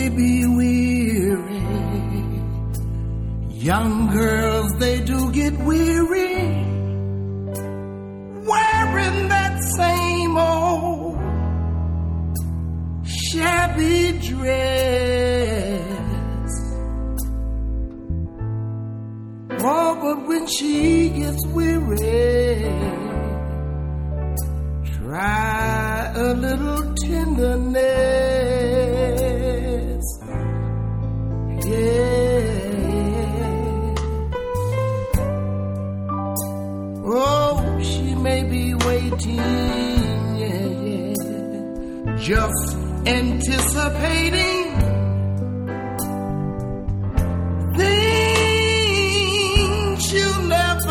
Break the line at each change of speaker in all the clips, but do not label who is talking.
may be weary. Young girls, they do get weary wearing that same old shabby dress. Oh, but when she gets weary, try a little tenderness. Yeah. Oh, she may be waiting, yeah, just anticipating things she'll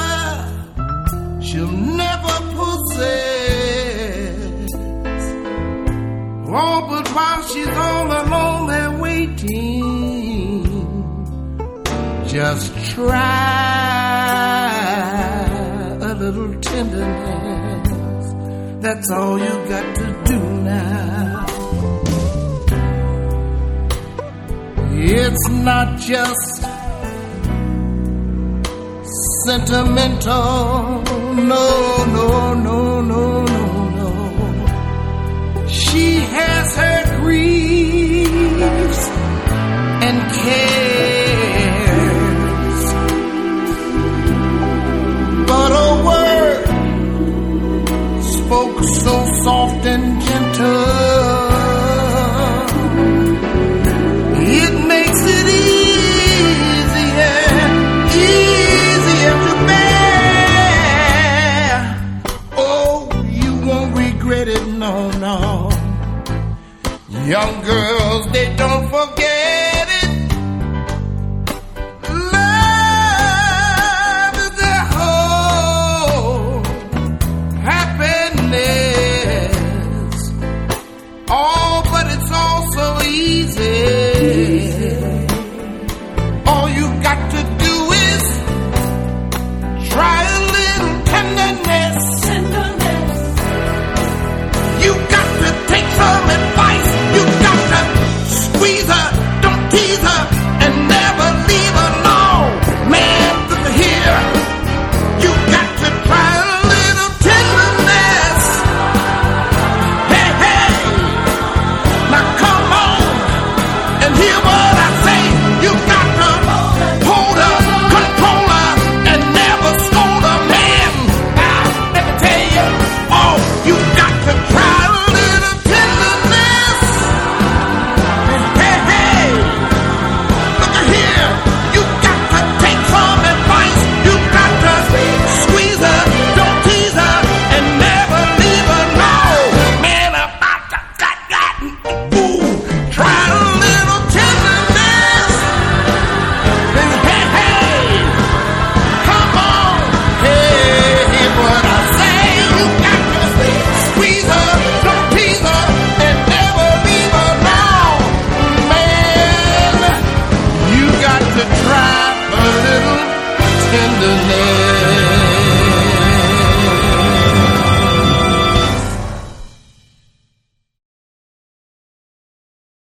never possess. Oh, but while she's all alone there waiting, just try a little tenderness. That's all you got to do now. It's not just sentimental, no, no, no, no, no, no. She has her griefs and cares.